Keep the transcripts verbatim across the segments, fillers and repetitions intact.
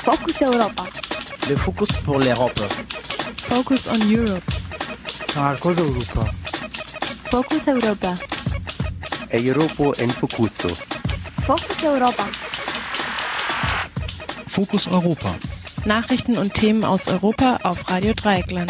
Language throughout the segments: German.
Focus Europa. Le Focus pour l'Europe. Focus on Europe. Marcos Europa. Focus Europa. Europa en Focuso. Focus Europa. Focus Europa. Nachrichten und Themen aus Europa auf Radio Dreieckland.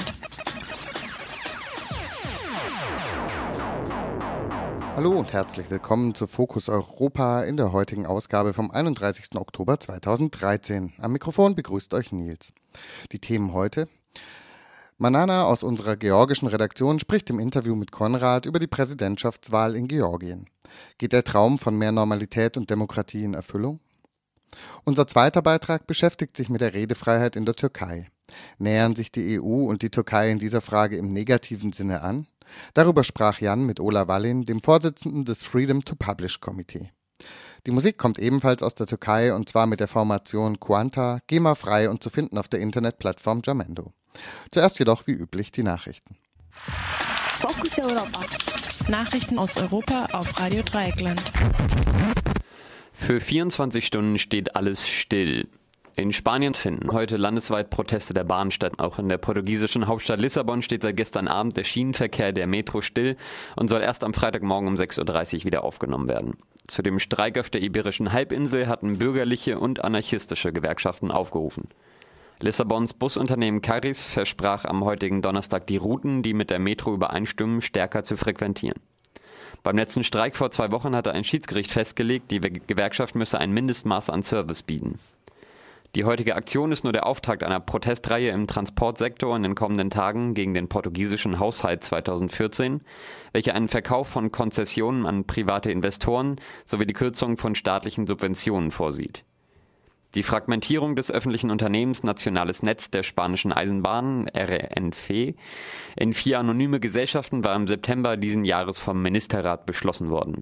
Hallo und herzlich willkommen zu Focus Europa in der heutigen Ausgabe vom einunddreißigsten Oktober zweitausenddreizehn. Am Mikrofon begrüßt euch Nils. Die Themen heute: Manana aus unserer georgischen Redaktion spricht im Interview mit Konrad über die Präsidentschaftswahl in Georgien. Geht der Traum von mehr Normalität und Demokratie in Erfüllung? Unser zweiter Beitrag beschäftigt sich mit der Redefreiheit in der Türkei. Nähern sich die E U und die Türkei in dieser Frage im negativen Sinne an? Darüber sprach Jan mit Ola Wallin, dem Vorsitzenden des Freedom to Publish Komitee. Die Musik kommt ebenfalls aus der Türkei und zwar mit der Formation Quanta, GEMA-frei und zu finden auf der Internetplattform Jamendo. Zuerst jedoch wie üblich die Nachrichten. Focus Europa. Nachrichten aus Europa auf Radio Dreieckland. Für vierundzwanzig Stunden steht alles still. In Spanien finden heute landesweit Proteste der Bahn statt. Auch in der portugiesischen Hauptstadt Lissabon steht seit gestern Abend der Schienenverkehr der Metro still und soll erst am Freitagmorgen um sechs Uhr dreißig wieder aufgenommen werden. Zu dem Streik auf der Iberischen Halbinsel hatten bürgerliche und anarchistische Gewerkschaften aufgerufen. Lissabons Busunternehmen Caris versprach am heutigen Donnerstag die Routen, die mit der Metro übereinstimmen, stärker zu frequentieren. Beim letzten Streik vor zwei Wochen hatte ein Schiedsgericht festgelegt, die Gewerkschaft müsse ein Mindestmaß an Service bieten. Die heutige Aktion ist nur der Auftakt einer Protestreihe im Transportsektor in den kommenden Tagen gegen den portugiesischen Haushalt zweitausendvierzehn, welcher einen Verkauf von Konzessionen an private Investoren sowie die Kürzung von staatlichen Subventionen vorsieht. Die Fragmentierung des öffentlichen Unternehmens Nationales Netz der spanischen Eisenbahnen, R N F, in vier anonyme Gesellschaften war im September diesen Jahres vom Ministerrat beschlossen worden.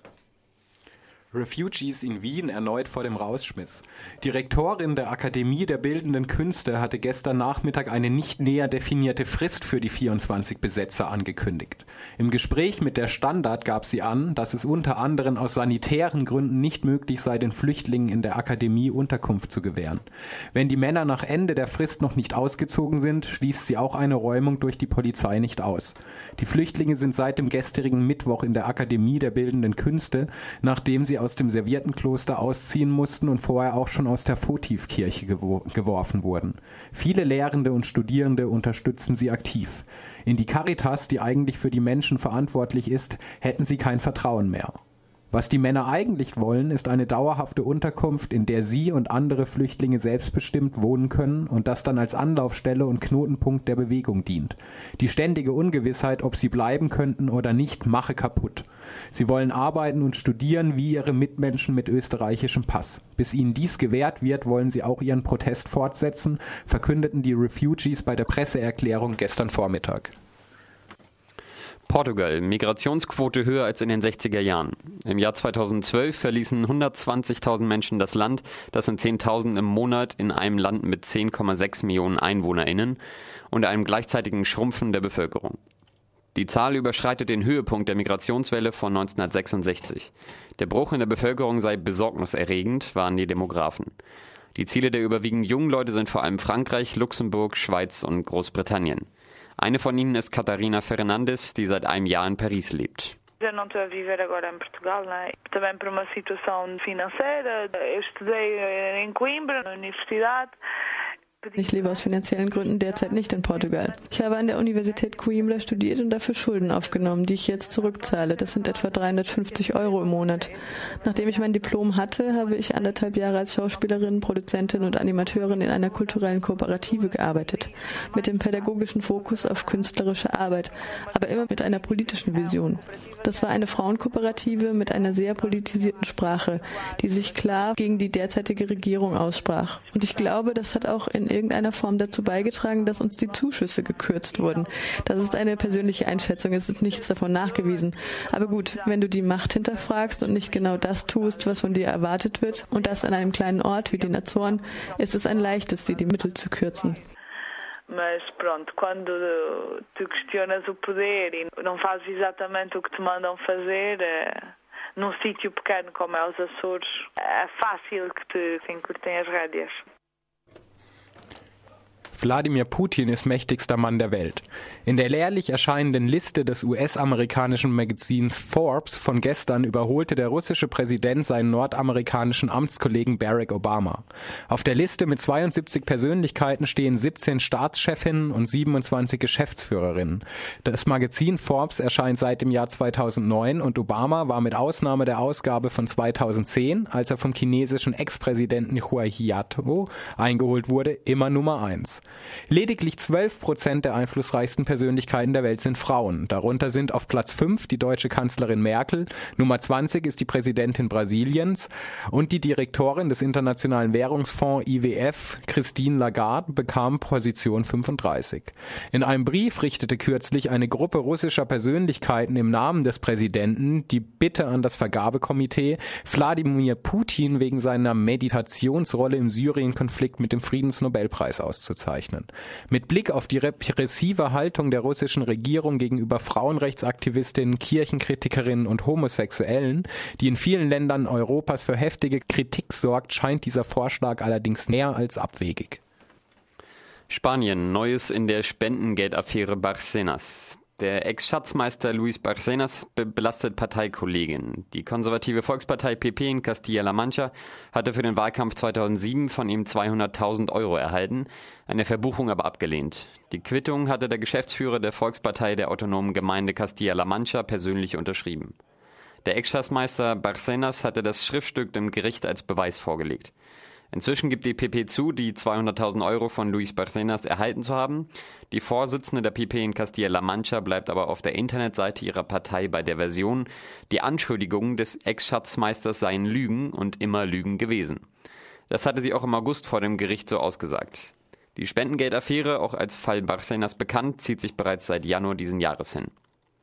Refugees in Wien erneut vor dem Rausschmiss. Die Rektorin der Akademie der Bildenden Künste hatte gestern Nachmittag eine nicht näher definierte Frist für die vierundzwanzig Besetzer angekündigt. Im Gespräch mit der Standard gab sie an, dass es unter anderem aus sanitären Gründen nicht möglich sei, den Flüchtlingen in der Akademie Unterkunft zu gewähren. Wenn die Männer nach Ende der Frist noch nicht ausgezogen sind, schließt sie auch eine Räumung durch die Polizei nicht aus. Die Flüchtlinge sind seit dem gestrigen Mittwoch in der Akademie der Bildenden Künste, nachdem sie aus dem Serviertenkloster ausziehen mussten und vorher auch schon aus der Votivkirche gewor- geworfen wurden. Viele Lehrende und Studierende unterstützen sie aktiv. In die Caritas, die eigentlich für die Menschen verantwortlich ist, hätten sie kein Vertrauen mehr. Was die Männer eigentlich wollen, ist eine dauerhafte Unterkunft, in der sie und andere Flüchtlinge selbstbestimmt wohnen können und das dann als Anlaufstelle und Knotenpunkt der Bewegung dient. Die ständige Ungewissheit, ob sie bleiben könnten oder nicht, mache kaputt. Sie wollen arbeiten und studieren wie ihre Mitmenschen mit österreichischem Pass. Bis ihnen dies gewährt wird, wollen sie auch ihren Protest fortsetzen, verkündeten die Refugees bei der Presseerklärung gestern Vormittag. Portugal, Migrationsquote höher als in den sechziger Jahren. Im Jahr zweitausendzwölf verließen hundertzwanzigtausend Menschen das Land, das sind zehntausend im Monat in einem Land mit zehn Komma sechs Millionen EinwohnerInnen und einem gleichzeitigen Schrumpfen der Bevölkerung. Die Zahl überschreitet den Höhepunkt der Migrationswelle von neunzehnhundertsechsundsechzig. Der Bruch in der Bevölkerung sei besorgniserregend, waren die Demografen. Die Ziele der überwiegend jungen Leute sind vor allem Frankreich, Luxemburg, Schweiz und Großbritannien. Eine von ihnen ist Catarina Fernandes, die seit einem Jahr in Paris lebt. Eu não estou a viver agora em Portugal, né? Também por uma situação financeira. Eu estudei em Coimbra, na universidade. Ich lebe aus finanziellen Gründen derzeit nicht in Portugal. Ich habe an der Universität Coimbra studiert und dafür Schulden aufgenommen, die ich jetzt zurückzahle. Das sind etwa dreihundertfünfzig Euro im Monat. Nachdem ich mein Diplom hatte, habe ich anderthalb Jahre als Schauspielerin, Produzentin und Animateurin in einer kulturellen Kooperative gearbeitet. Mit dem pädagogischen Fokus auf künstlerische Arbeit, aber immer mit einer politischen Vision. Das war eine Frauenkooperative mit einer sehr politisierten Sprache, die sich klar gegen die derzeitige Regierung aussprach. Und ich glaube, das hat auch in irgendeiner Form dazu beigetragen, dass uns die Zuschüsse gekürzt wurden. Das ist eine persönliche Einschätzung, es ist nichts davon nachgewiesen. Aber gut, wenn du die Macht hinterfragst und nicht genau das tust, was von dir erwartet wird, und das an einem kleinen Ort wie den Azoren, ist es ein leichtes, dir die Mittel zu kürzen. Mas pronto, quando tu questionas o poder e não fazes exatamente o que te mandam fazer, num sítio pequeno como é os Açores, é fácil que te encurtem as rédeas. Wladimir Putin ist mächtigster Mann der Welt. In der jährlich erscheinenden Liste des U S-amerikanischen Magazins Forbes von gestern überholte der russische Präsident seinen nordamerikanischen Amtskollegen Barack Obama. Auf der Liste mit zweiundsiebzig Persönlichkeiten stehen siebzehn Staatschefinnen und siebenundzwanzig Geschäftsführerinnen. Das Magazin Forbes erscheint seit dem Jahr zweitausendneun und Obama war mit Ausnahme der Ausgabe von zweitausendzehn, als er vom chinesischen Ex-Präsidenten Hu Jintao eingeholt wurde, immer Nummer eins. Lediglich zwölf Prozent der einflussreichsten Persönlichkeiten der Welt sind Frauen. Darunter sind auf Platz fünf die deutsche Kanzlerin Merkel, Nummer zwanzig ist die Präsidentin Brasiliens und die Direktorin des Internationalen Währungsfonds I W F, Christine Lagarde, bekam Position fünfunddreißig. In einem Brief richtete kürzlich eine Gruppe russischer Persönlichkeiten im Namen des Präsidenten die Bitte an das Vergabekomitee, Wladimir Putin wegen seiner Meditationsrolle im Syrien-Konflikt mit dem Friedensnobelpreis auszuzeichnen. Mit Blick auf die repressive Haltung der russischen Regierung gegenüber Frauenrechtsaktivistinnen, Kirchenkritikerinnen und Homosexuellen, die in vielen Ländern Europas für heftige Kritik sorgt, scheint dieser Vorschlag allerdings näher als abwegig. Spanien, Neues in der Spendengeldaffäre Bárcenas. Der Ex-Schatzmeister Luis Bárcenas be- belastet Parteikolleginnen. Die konservative Volkspartei P P in Castilla-La Mancha hatte für den Wahlkampf zweitausendsieben von ihm zweihunderttausend Euro erhalten, eine Verbuchung aber abgelehnt. Die Quittung hatte der Geschäftsführer der Volkspartei der autonomen Gemeinde Castilla-La Mancha persönlich unterschrieben. Der Ex-Schatzmeister Bárcenas hatte das Schriftstück dem Gericht als Beweis vorgelegt. Inzwischen gibt die P P zu, die zweihunderttausend Euro von Luis Bárcenas erhalten zu haben. Die Vorsitzende der P P in Castilla-La Mancha bleibt aber auf der Internetseite ihrer Partei bei der Version, die Anschuldigungen des Ex-Schatzmeisters seien Lügen und immer Lügen gewesen. Das hatte sie auch im August vor dem Gericht so ausgesagt. Die Spendengeldaffäre, auch als Fall Bárcenas bekannt, zieht sich bereits seit Januar diesen Jahres hin.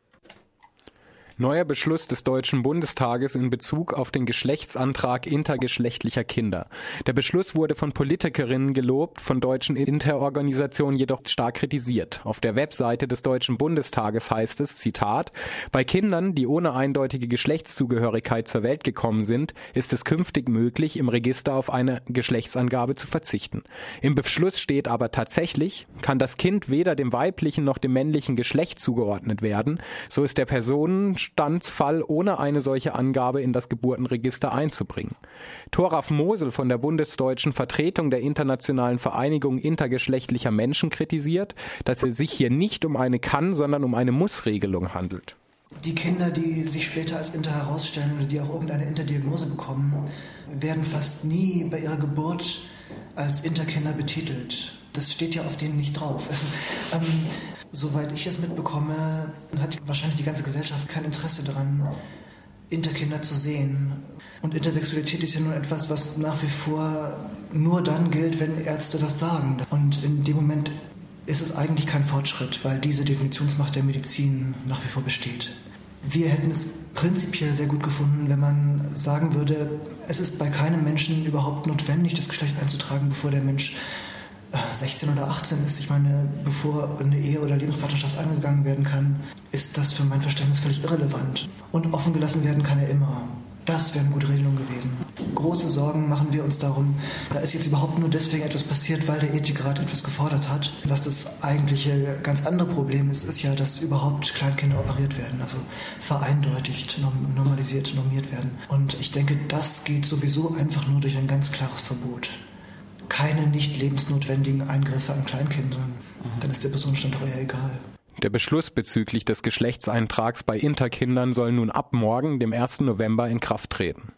Neuer Beschluss des Deutschen Bundestages in Bezug auf den Geschlechtsantrag intergeschlechtlicher Kinder. Der Beschluss wurde von Politikerinnen gelobt, von deutschen Interorganisationen jedoch stark kritisiert. Auf der Webseite des Deutschen Bundestages heißt es, Zitat, bei Kindern, die ohne eindeutige Geschlechtszugehörigkeit zur Welt gekommen sind, ist es künftig möglich, im Register auf eine Geschlechtsangabe zu verzichten. Im Beschluss steht aber tatsächlich, kann das Kind weder dem weiblichen noch dem männlichen Geschlecht zugeordnet werden, so ist der Personen Standsfall ohne eine solche Angabe in das Geburtenregister einzubringen. Thoralf Mosel von der bundesdeutschen Vertretung der Internationalen Vereinigung intergeschlechtlicher Menschen kritisiert, dass es sich hier nicht um eine Kann-, sondern um eine Muss-Regelung handelt. Die Kinder, die sich später als Inter herausstellen oder die auch irgendeine Interdiagnose bekommen, werden fast nie bei ihrer Geburt als Interkinder betitelt. Das steht ja auf denen nicht drauf. Also, ähm, soweit ich es mitbekomme, hat wahrscheinlich die ganze Gesellschaft kein Interesse daran, Interkinder zu sehen. Und Intersexualität ist ja nur etwas, was nach wie vor nur dann gilt, wenn Ärzte das sagen. Und in dem Moment ist es eigentlich kein Fortschritt, weil diese Definitionsmacht der Medizin nach wie vor besteht. Wir hätten es prinzipiell sehr gut gefunden, wenn man sagen würde, es ist bei keinem Menschen überhaupt notwendig, das Geschlecht einzutragen, bevor der Mensch sechzehn oder achtzehn ist. Ich meine, bevor eine Ehe oder Lebenspartnerschaft eingegangen werden kann, ist das für mein Verständnis völlig irrelevant. Und offen gelassen werden kann er immer. Das wäre eine gute Regelung gewesen. Große Sorgen machen wir uns darum, da ist jetzt überhaupt nur deswegen etwas passiert, weil der Ethikrat etwas gefordert hat. Was das eigentliche ganz andere Problem ist, ist ja, dass überhaupt Kleinkinder operiert werden, also vereindeutigt, normalisiert, normiert werden. Und ich denke, das geht sowieso einfach nur durch ein ganz klares Verbot. Keine nicht lebensnotwendigen Eingriffe an Kleinkindern. Dann ist der Personenstand doch eher egal. Der Beschluss bezüglich des Geschlechtseintrags bei Interkindern soll nun ab morgen, dem ersten November, in Kraft treten.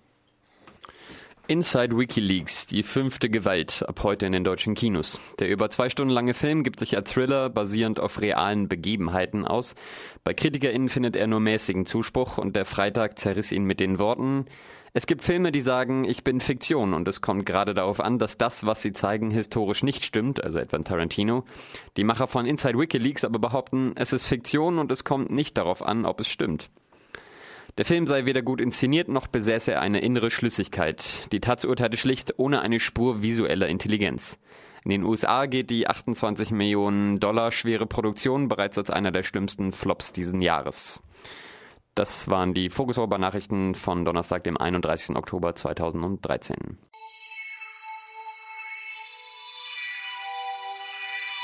Inside WikiLeaks, die fünfte Gewalt, ab heute in den deutschen Kinos. Der über zwei Stunden lange Film gibt sich als Thriller basierend auf realen Begebenheiten aus. Bei KritikerInnen findet er nur mäßigen Zuspruch und der Freitag zerriss ihn mit den Worten: Es gibt Filme, die sagen, ich bin Fiktion, und es kommt gerade darauf an, dass das, was sie zeigen, historisch nicht stimmt, also etwa Tarantino. Die Macher von Inside WikiLeaks aber behaupten, es ist Fiktion und es kommt nicht darauf an, ob es stimmt. Der Film sei weder gut inszeniert, noch besäße er eine innere Schlüssigkeit. Die Taz urteilte schlicht, ohne eine Spur visueller Intelligenz. In den U S A geht die achtundzwanzig Millionen Dollar schwere Produktion bereits als einer der schlimmsten Flops diesen Jahres. Das waren die Fokus Europa Nachrichten von Donnerstag, dem einunddreißigsten Oktober zweitausenddreizehn.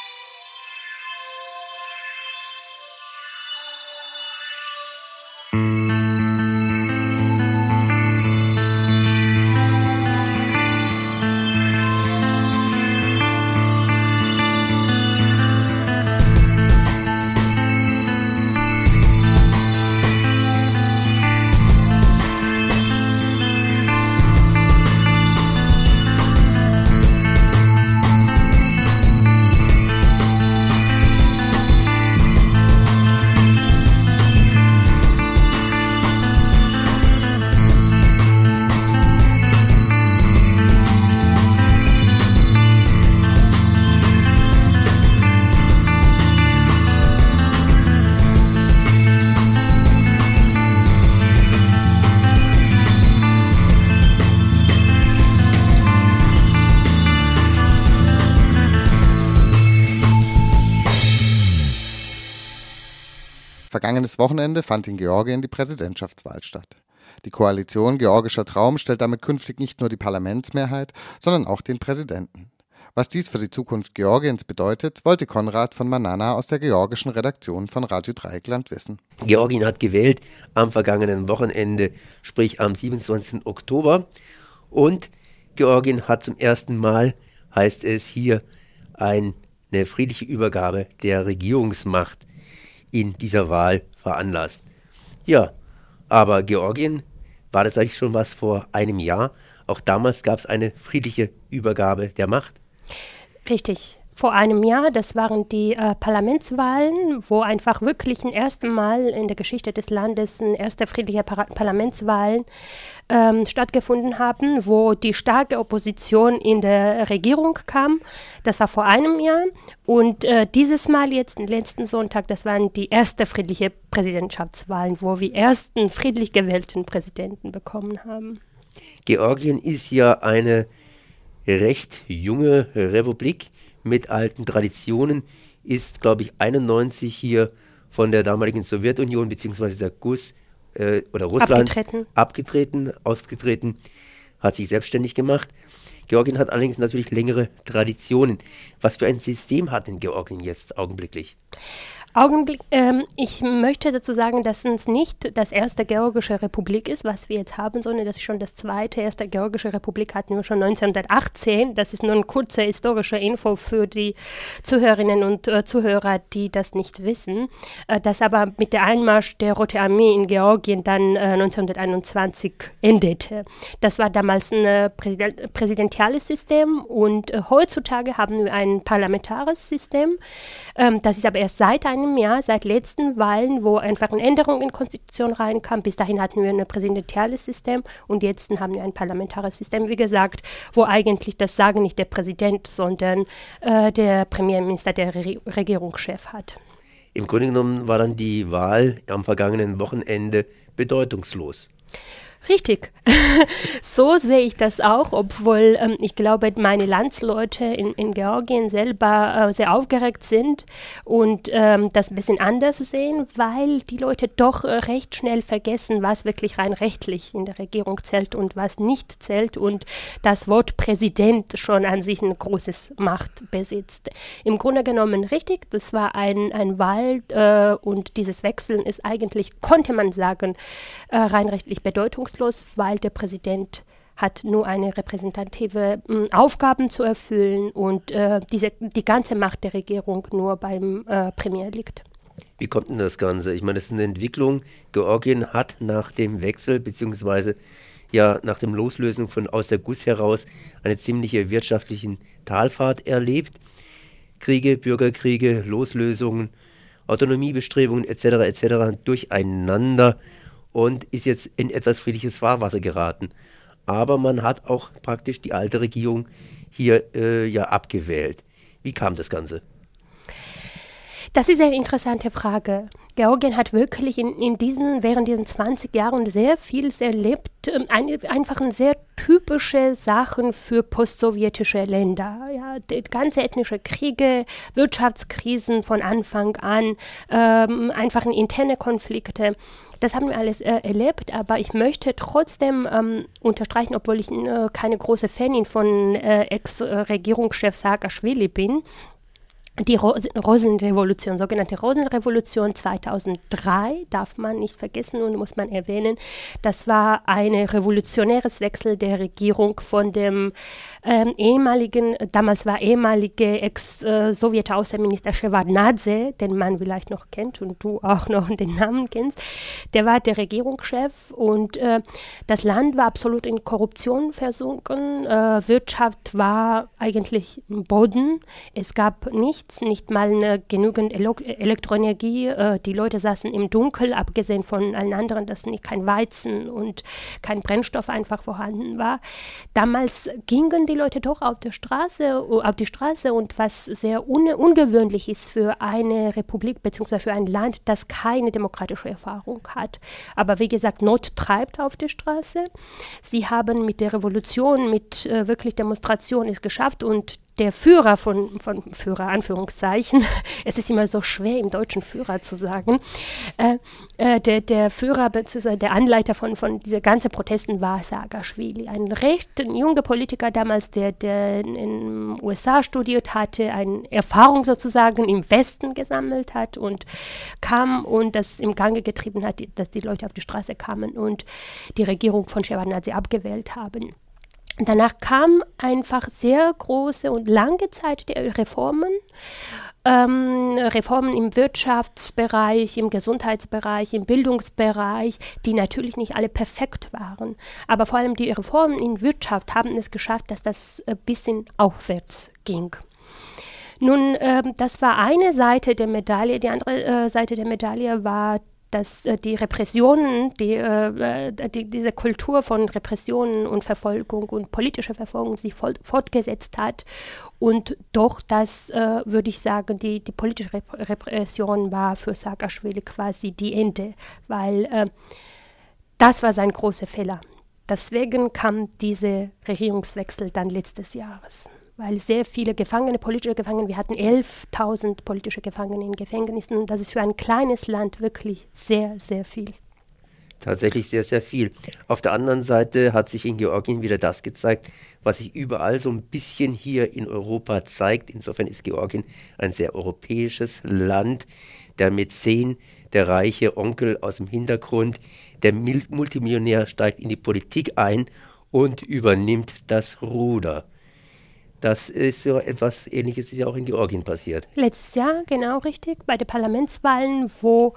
Vergangenes Wochenende fand in Georgien die Präsidentschaftswahl statt. Die Koalition Georgischer Traum stellt damit künftig nicht nur die Parlamentsmehrheit, sondern auch den Präsidenten. Was dies für die Zukunft Georgiens bedeutet, wollte Konrad von Manana aus der georgischen Redaktion von Radio Dreieckland wissen. Georgien hat gewählt am vergangenen Wochenende, sprich am siebenundzwanzigsten Oktober. Und Georgien hat zum ersten Mal, heißt es hier, eine friedliche Übergabe der Regierungsmacht in dieser Wahl veranlasst. Ja, aber Georgien war das eigentlich schon was vor einem Jahr. Auch damals gab es eine friedliche Übergabe der Macht. Richtig. Vor einem Jahr, das waren die äh, Parlamentswahlen, wo einfach wirklich ein erstes Mal in der Geschichte des Landes ein erste friedliche Par- Parlamentswahlen ähm, stattgefunden haben, wo die starke Opposition in der Regierung kam. Das war vor einem Jahr. Und äh, dieses Mal jetzt, letzten Sonntag, das waren die erste friedliche Präsidentschaftswahlen, wo wir ersten friedlich gewählten Präsidenten bekommen haben. Georgien ist ja eine recht junge Republik mit alten Traditionen, ist, glaube ich, einundneunzig hier von der damaligen Sowjetunion bzw. der G U S äh, oder Russland abgetreten. abgetreten, ausgetreten, hat sich selbstständig gemacht. Georgien hat allerdings natürlich längere Traditionen. Was für ein System hat denn Georgien jetzt augenblicklich? Augenblick, ähm, ich möchte dazu sagen, dass es nicht das erste georgische Republik ist, was wir jetzt haben, sondern das ist schon das zweite. Erste georgische Republik hatten wir schon neunzehnhundertachtzehn. Das ist nur eine kurze historische Info für die Zuhörerinnen und äh, Zuhörer, die das nicht wissen. Äh, das aber mit der Einmarsch der Rote Armee in Georgien dann äh, neunzehnhunderteinundzwanzig endete. Das war damals ein äh, Präsident- präsidentiales System und äh, heutzutage haben wir ein parlamentarisches System. Ähm, das ist aber erst seit einem Jahr, seit letzten Wahlen, wo einfach eine Änderung in die Konstitution reinkam. Bis dahin hatten wir ein präsidentiales System und jetzt haben wir ein parlamentarisches System, wie gesagt, wo eigentlich das Sagen nicht der Präsident, sondern äh, der Premierminister, der Re- Regierungschef hat. Im Grunde genommen war dann die Wahl am vergangenen Wochenende bedeutungslos. Richtig. So sehe ich das auch, obwohl ähm, ich glaube, meine Landsleute in, in Georgien selber äh, sehr aufgeregt sind und ähm, das ein bisschen anders sehen, weil die Leute doch äh, recht schnell vergessen, was wirklich rein rechtlich in der Regierung zählt und was nicht zählt und das Wort Präsident schon an sich eine große Macht besitzt. Im Grunde genommen richtig, das war ein, ein Wahl äh, und dieses Wechseln ist eigentlich, konnte man sagen, äh, rein rechtlich bedeutungslos, weil der Präsident hat nur eine repräsentative äh, Aufgaben zu erfüllen und äh, diese, die ganze Macht der Regierung nur beim äh, Premier liegt. Wie kommt denn das Ganze? Ich meine, das ist eine Entwicklung. Georgien hat nach dem Wechsel beziehungsweise ja nach dem Loslösen von aus der G U S heraus eine ziemliche wirtschaftliche Talfahrt erlebt. Kriege, Bürgerkriege, Loslösungen, Autonomiebestrebungen et cetera et cetera durcheinander und ist jetzt in etwas friedliches Fahrwasser geraten. Aber man hat auch praktisch die alte Regierung hier äh, ja abgewählt. Wie kam das Ganze? Das ist eine interessante Frage. Georgien hat wirklich in, in diesen, während diesen zwanzig Jahren sehr vieles erlebt. Ein, einfach sehr typische Sachen für postsowjetische Länder. Ja, die ganze ethnische Kriege, Wirtschaftskrisen von Anfang an, ähm, einfach interne Konflikte. Das haben wir alles äh, erlebt, aber ich möchte trotzdem ähm, unterstreichen, obwohl ich äh, keine große Fanin von äh, Ex-Regierungschef Saakaschwili bin, die Ro- Rosenrevolution, sogenannte Rosenrevolution zweitausenddrei, darf man nicht vergessen und muss man erwähnen. Das war ein revolutionäres Wechsel der Regierung von dem ähm, ehemaligen, damals war ehemalige Ex-Sowjet-Außenminister Shevardnadze, den man vielleicht noch kennt und du auch noch den Namen kennst. Der war der Regierungschef und äh, das Land war absolut in Korruption versunken. Äh, Wirtschaft war eigentlich im Boden. Es gab nichts. Nicht mal eine genügend Elo- Elektroenergie. Äh, die Leute saßen im Dunkeln, abgesehen von allen anderen, dass nicht kein Weizen und kein Brennstoff einfach vorhanden war. Damals gingen die Leute doch auf die Straße, auf die Straße und was sehr un- ungewöhnlich ist für eine Republik bzw. für ein Land, das keine demokratische Erfahrung hat. Aber wie gesagt, Not treibt auf die Straße. Sie haben mit der Revolution, mit äh, wirklich Demonstrationen es geschafft und der Führer von, von Führer, Anführungszeichen, es ist immer so schwer im Deutschen Führer zu sagen, äh, äh, der, der Führer bzw. der Anleiter von, von dieser ganzen Protesten war Saakashvili, ein recht ein junger Politiker damals, der, der in den U S A studiert hatte, eine Erfahrung sozusagen im Westen gesammelt hat und kam und das im Gange getrieben hat, dass die Leute auf die Straße kamen und die Regierung von Shevardnadze abgewählt haben. Danach kam einfach sehr große und lange Zeit der Reformen, ähm, Reformen im Wirtschaftsbereich, im Gesundheitsbereich, im Bildungsbereich, die natürlich nicht alle perfekt waren. Aber vor allem die Reformen in Wirtschaft haben es geschafft, dass das ein bisschen aufwärts ging. Nun, äh, das war eine Seite der Medaille. Die andere äh, Seite der Medaille war, dass äh, die Repressionen, die, äh, die, diese Kultur von Repressionen und Verfolgung und politischer Verfolgung sich fort, fortgesetzt hat und doch das, äh, würde ich sagen, die, die politische Rep- Repression war für Saakashvili quasi die Ende, weil äh, das war sein großer Fehler. Deswegen kam dieser Regierungswechsel dann letztes Jahres. Weil sehr viele Gefangene, politische Gefangene, wir hatten elftausend politische Gefangene in Gefängnissen und das ist für ein kleines Land wirklich sehr, sehr viel. Tatsächlich sehr, sehr viel. Auf der anderen Seite hat sich in Georgien wieder das gezeigt, was sich überall so ein bisschen hier in Europa zeigt. Insofern ist Georgien ein sehr europäisches Land. Der Mäzen, der reiche Onkel aus dem Hintergrund, der Multimillionär steigt in die Politik ein und übernimmt das Ruder. Das ist so etwas Ähnliches, ist ja auch in Georgien passiert. Letztes Jahr, genau richtig, bei den Parlamentswahlen, wo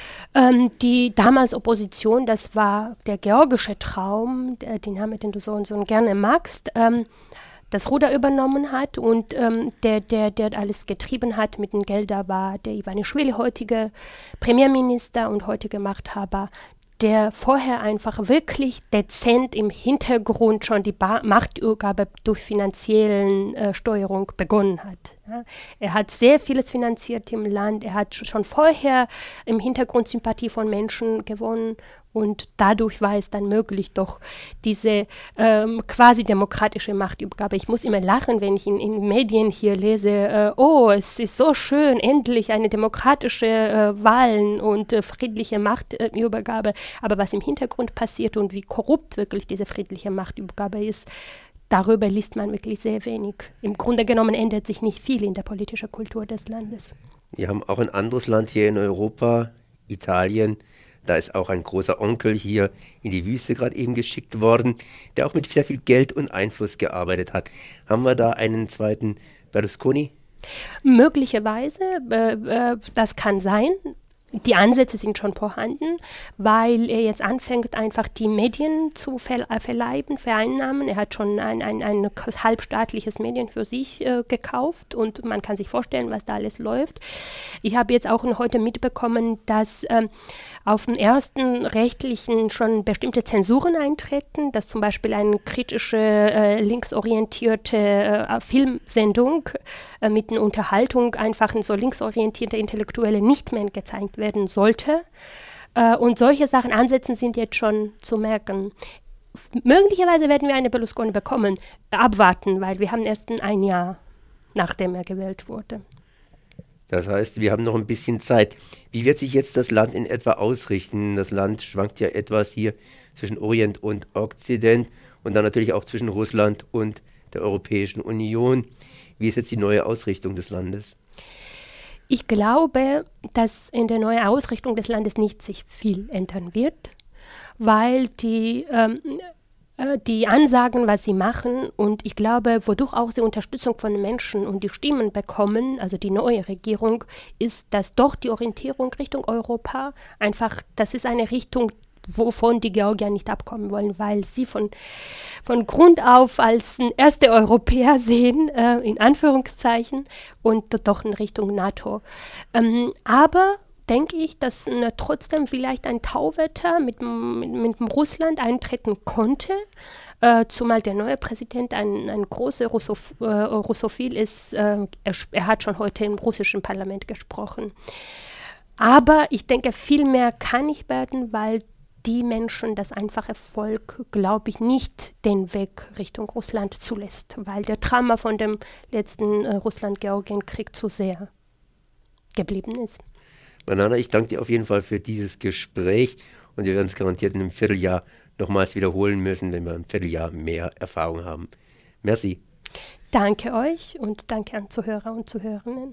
ähm, die damals Opposition, das war der georgische Traum, der, den Namen, den du so und so gerne magst, ähm, das Ruder übernommen hat und ähm, der, der, der alles getrieben hat mit den Geldern war der Ivanischvili, heutige Premierminister und heutige Machthaber, der vorher einfach wirklich dezent im Hintergrund schon die ba- Machtübergabe durch finanzielle äh, Steuerung begonnen hat. Ja. Er hat sehr vieles finanziert im Land, er hat schon vorher im Hintergrund Sympathie von Menschen gewonnen und dadurch war es dann möglich, doch diese ähm, quasi demokratische Machtübergabe. Ich muss immer lachen, wenn ich in, in Medien hier lese, äh, oh, es ist so schön, endlich eine demokratische äh, Wahlen und äh, friedliche Machtübergabe. Aber was im Hintergrund passiert und wie korrupt wirklich diese friedliche Machtübergabe ist, darüber liest man wirklich sehr wenig. Im Grunde genommen ändert sich nicht viel in der politischen Kultur des Landes. Wir haben auch ein anderes Land hier in Europa, Italien. Da ist auch ein großer Onkel hier in die Wüste gerade eben geschickt worden, der auch mit sehr viel Geld und Einfluss gearbeitet hat. Haben wir da einen zweiten Berlusconi? Möglicherweise, äh, äh, das kann sein. Die Ansätze sind schon vorhanden, weil er jetzt anfängt, einfach die Medien zu ver- verleiben, vereinnahmen. Er hat schon ein, ein, ein halbstaatliches Medien für sich äh, gekauft und man kann sich vorstellen, was da alles läuft. Ich habe jetzt auch heute mitbekommen, dass ähm, auf den ersten rechtlichen schon bestimmte Zensuren eintreten, dass zum Beispiel eine kritische, äh, linksorientierte äh, Filmsendung äh, mit einer Unterhaltung einfach so linksorientierte Intellektuelle nicht mehr gezeigt werden sollte. Äh, und solche Sachen, Ansätze sind jetzt schon zu merken. F- möglicherweise werden wir eine Berlusconi bekommen, abwarten, weil wir haben erst ein Jahr, nachdem er gewählt wurde. Das heißt, wir haben noch ein bisschen Zeit. Wie wird sich jetzt das Land in etwa ausrichten? Das Land schwankt ja etwas hier zwischen Orient und Okzident und dann natürlich auch zwischen Russland und der Europäischen Union. Wie ist jetzt die neue Ausrichtung des Landes? Ich glaube, dass in der neuen Ausrichtung des Landes nicht sich viel ändern wird, weil die, ähm, äh, die Ansagen, was sie machen, und ich glaube, wodurch auch die Unterstützung von den Menschen und die Stimmen bekommen, also die neue Regierung, ist, dass doch die Orientierung Richtung Europa einfach, das ist eine Richtung, wovon die Georgier nicht abkommen wollen, weil sie von, von Grund auf als erste Europäer sehen, äh, in Anführungszeichen, und doch in Richtung NATO. Ähm, aber denke ich, dass äh, trotzdem vielleicht ein Tauwetter mit, mit, mit Russland eintreten konnte, äh, zumal der neue Präsident ein, ein großer Russof, äh, Russophil ist. Äh, er, er hat schon heute im russischen Parlament gesprochen. Aber ich denke, viel mehr kann nicht werden, weil die Menschen, das einfache Volk, glaube ich, nicht den Weg Richtung Russland zulässt, weil der Trauma von dem letzten äh, Russland-Georgien-Krieg zu sehr geblieben ist. Banana, ich danke dir auf jeden Fall für dieses Gespräch und wir werden es garantiert in einem Vierteljahr nochmals wiederholen müssen, wenn wir ein Vierteljahr mehr Erfahrung haben. Merci. Danke euch und danke an Zuhörer und Zuhörerinnen.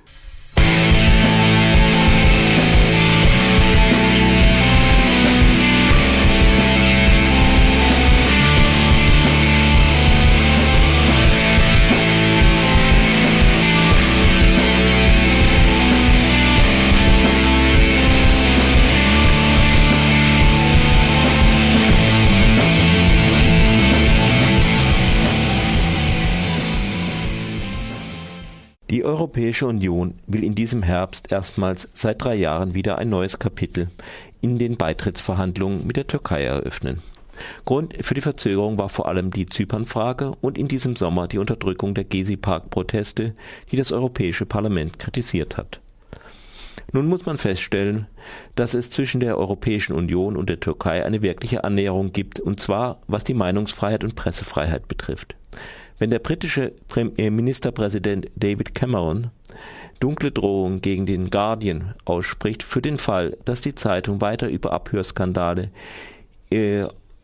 Die Europäische Union will in diesem Herbst erstmals seit drei Jahren wieder ein neues Kapitel in den Beitrittsverhandlungen mit der Türkei eröffnen. Grund für die Verzögerung war vor allem die Zypernfrage und in diesem Sommer die Unterdrückung der Gezi-Park-Proteste, die das Europäische Parlament kritisiert hat. Nun muss man feststellen, dass es zwischen der Europäischen Union und der Türkei eine wirkliche Annäherung gibt, und zwar was die Meinungsfreiheit und Pressefreiheit betrifft. Wenn der britische Ministerpräsident David Cameron dunkle Drohungen gegen den Guardian ausspricht für den Fall, dass die Zeitung weiter über Abhörskandale, äh,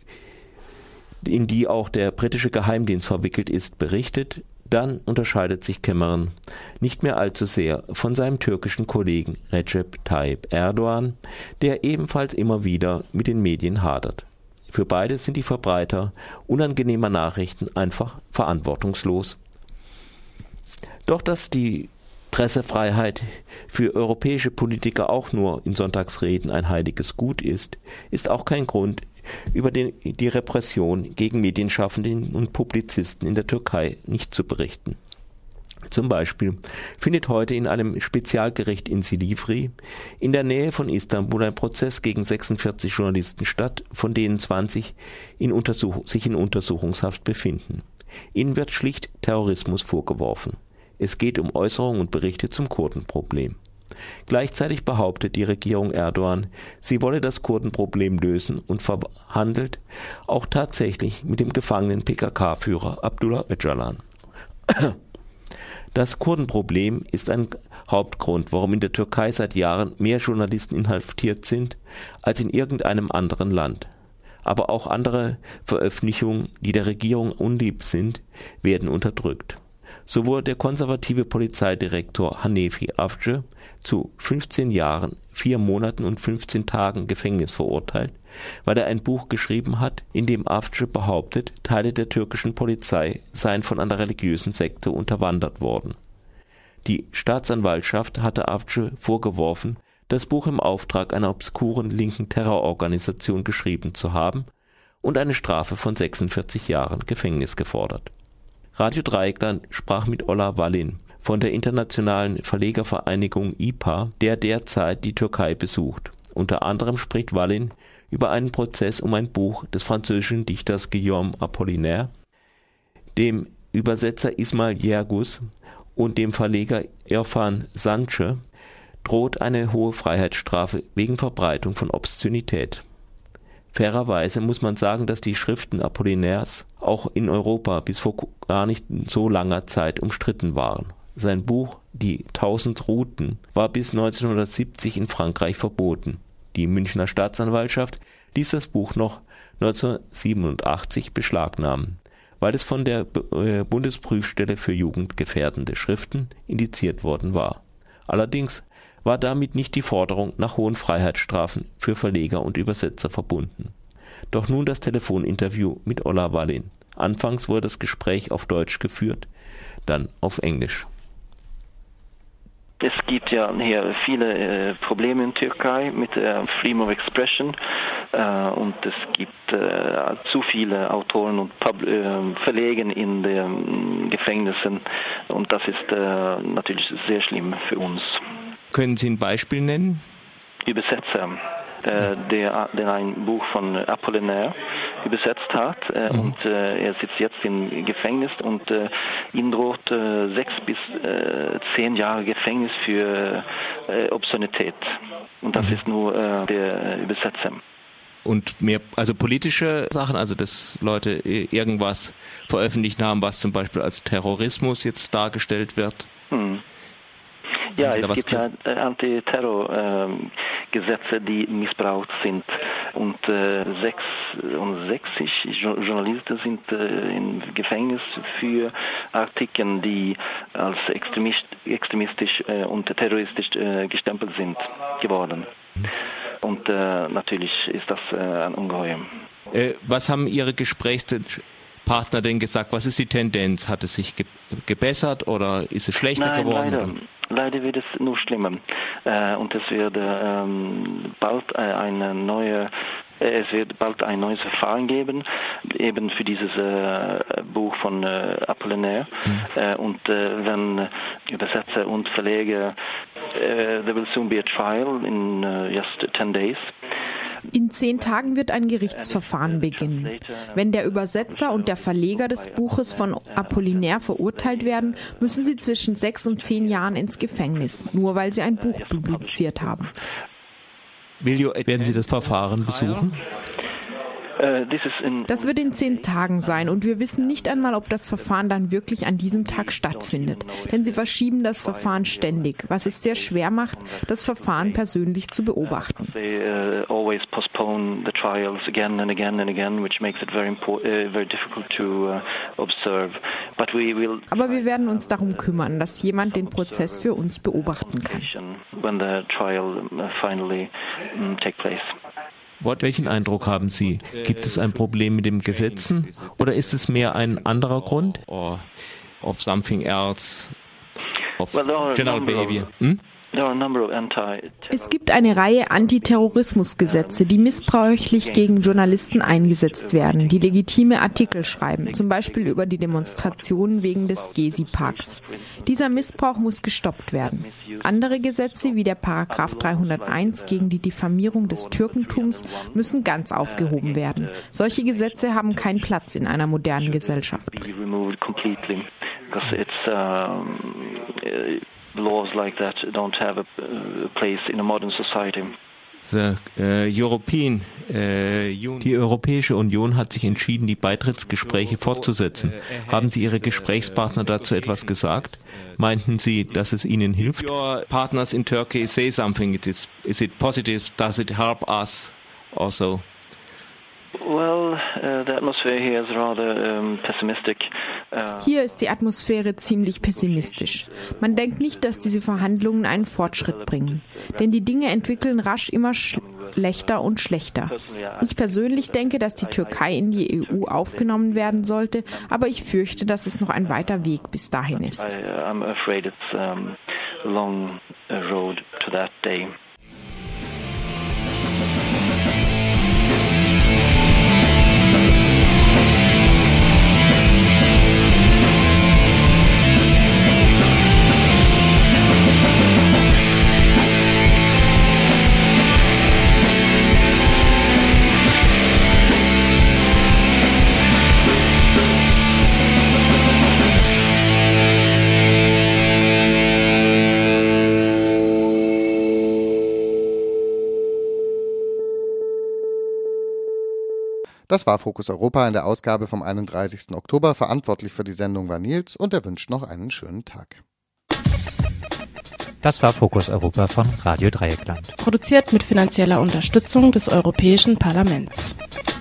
in die auch der britische Geheimdienst verwickelt ist, berichtet, dann unterscheidet sich Cameron nicht mehr allzu sehr von seinem türkischen Kollegen Recep Tayyip Erdogan, der ebenfalls immer wieder mit den Medien hadert. Für beide sind die Verbreiter unangenehmer Nachrichten einfach verantwortungslos. Doch dass die Pressefreiheit für europäische Politiker auch nur in Sonntagsreden ein heiliges Gut ist, ist auch kein Grund, über den, die Repression gegen Medienschaffende und Publizisten in der Türkei nicht zu berichten. Zum Beispiel findet heute in einem Spezialgericht in Silivri in der Nähe von Istanbul ein Prozess gegen sechsundvierzig Journalisten statt, von denen zwanzig in Untersuch- sich in Untersuchungshaft befinden. Ihnen wird schlicht Terrorismus vorgeworfen. Es geht um Äußerungen und Berichte zum Kurdenproblem. Gleichzeitig behauptet die Regierung Erdogan, sie wolle das Kurdenproblem lösen und verhandelt auch tatsächlich mit dem gefangenen P K K-Führer Abdullah Öcalan. Das Kurdenproblem ist ein Hauptgrund, warum in der Türkei seit Jahren mehr Journalisten inhaftiert sind als in irgendeinem anderen Land. Aber auch andere Veröffentlichungen, die der Regierung unlieb sind, werden unterdrückt. So wurde der konservative Polizeidirektor Hanefi Avcı zu fünfzehn Jahren, vier Monaten und fünfzehn Tagen Gefängnis verurteilt, weil er ein Buch geschrieben hat, in dem Avcı behauptet, Teile der türkischen Polizei seien von einer religiösen Sekte unterwandert worden. Die Staatsanwaltschaft hatte Avcı vorgeworfen, das Buch im Auftrag einer obskuren linken Terrororganisation geschrieben zu haben und eine Strafe von sechsundvierzig Jahren Gefängnis gefordert. Radio Dreieckland sprach mit Ola Wallin von der internationalen Verlegervereinigung I P A, der derzeit die Türkei besucht. Unter anderem spricht Wallin über einen Prozess um ein Buch des französischen Dichters Guillaume Apollinaire, dem Übersetzer Ismail Yergus und dem Verleger Irfan Sanche droht eine hohe Freiheitsstrafe wegen Verbreitung von Obszönität. Fairerweise muss man sagen, dass die Schriften Apollinaires auch in Europa bis vor gar nicht so langer Zeit umstritten waren. Sein Buch Die Tausend Routen war bis neunzehnhundertsiebzig in Frankreich verboten. Die Münchner Staatsanwaltschaft ließ das Buch noch neunzehnhundertsiebenundachtzig beschlagnahmen, weil es von der Bundesprüfstelle für jugendgefährdende Schriften indiziert worden war. Allerdings war damit nicht die Forderung nach hohen Freiheitsstrafen für Verleger und Übersetzer verbunden. Doch nun das Telefoninterview mit Ola Wallin. Anfangs wurde das Gespräch auf Deutsch geführt, dann auf Englisch. Es gibt ja hier viele äh, Probleme in Türkei mit äh, Freedom of Expression äh, und es gibt äh, zu viele Autoren und Pub- äh, Verleger in den Gefängnissen und das ist äh, natürlich sehr schlimm für uns. Können Sie ein Beispiel nennen? Übersetzer, äh, der, der ein Buch von Apollinaire übersetzt hat äh, mhm. und äh, er sitzt jetzt im Gefängnis und äh, ihm droht äh, sechs bis äh, zehn Jahre Gefängnis für äh, Obszönität und das mhm. ist nur äh, der Übersetzer. und mehr, also politische Sachen, also dass Leute irgendwas veröffentlicht haben, was zum Beispiel als Terrorismus jetzt dargestellt wird? Hm. Ja, es gibt ja äh, Antiterror-Gesetze, äh, die missbraucht sind. Und äh, sechsundsechzig jo- Journalisten sind äh, im Gefängnis für Artikel, die als extremist, extremistisch äh, und terroristisch äh, gestempelt sind, geworden. Und äh, natürlich ist das äh, ein Ungeheuer. Äh, was haben Ihre Gesprächspartner denn gesagt? Was ist die Tendenz? Hat es sich ge- gebessert oder ist es schlechter Nein, geworden? Leider. Oder? Leider wird es nur schlimmer. Äh, und es wird ähm, bald äh, eine neue, äh, es wird bald ein neues Verfahren geben, eben für dieses äh, Buch von äh, Apollinaire. Mhm. Äh, und äh, wenn Übersetzer und Verleger, äh, there will soon be a trial in uh, just ten days. In zehn Tagen wird ein Gerichtsverfahren beginnen. Wenn der Übersetzer und der Verleger des Buches von Apollinaire verurteilt werden, müssen sie zwischen sechs und zehn Jahren ins Gefängnis, nur weil sie ein Buch publiziert haben. Werden Sie das Verfahren besuchen? Das wird in zehn Tagen sein und wir wissen nicht einmal, ob das Verfahren dann wirklich an diesem Tag stattfindet. Denn sie verschieben das Verfahren ständig, was es sehr schwer macht, das Verfahren persönlich zu beobachten. Aber wir werden uns darum kümmern, dass jemand den Prozess für uns beobachten kann. Welchen Eindruck haben Sie? Gibt es ein Problem mit den Gesetzen oder ist es mehr ein anderer Grund? Or of something else? Of general behavior? Hm? Es gibt eine Reihe Antiterrorismusgesetze, die missbräuchlich gegen Journalisten eingesetzt werden, die legitime Artikel schreiben, zum Beispiel über die Demonstrationen wegen des Gezi-Parks. Dieser Missbrauch muss gestoppt werden. Andere Gesetze, wie der Paragraph dreihunderteins gegen die Diffamierung des Türkentums, müssen ganz aufgehoben werden. Solche Gesetze haben keinen Platz in einer modernen Gesellschaft. Laws like that don't have a place in a modern society. The, uh, European, uh, die Europäische Union hat sich entschieden, die Beitrittsgespräche fortzusetzen. Haben Sie Ihre Gesprächspartner dazu etwas gesagt? Meinten Sie, dass es Ihnen hilft? Your partners in Turkey say something. It is, is it positive? Does it help us also? Well, uh, the atmosphere here is rather um, pessimistic. Uh, Hier ist die Atmosphäre ziemlich pessimistisch. Man denkt nicht, dass diese Verhandlungen einen Fortschritt bringen. Denn die Dinge entwickeln rasch immer schlechter und schlechter. Ich persönlich denke, dass die Türkei in die E U aufgenommen werden sollte, aber ich fürchte, dass es noch ein weiter Weg bis dahin ist. I, uh, I'm afraid it's um, a long road to that day. Das war Fokus Europa in der Ausgabe vom einunddreißigsten Oktober. Verantwortlich für die Sendung war Nils und er wünscht noch einen schönen Tag. Das war Fokus Europa von Radio Dreieckland. Produziert mit finanzieller Unterstützung des Europäischen Parlaments.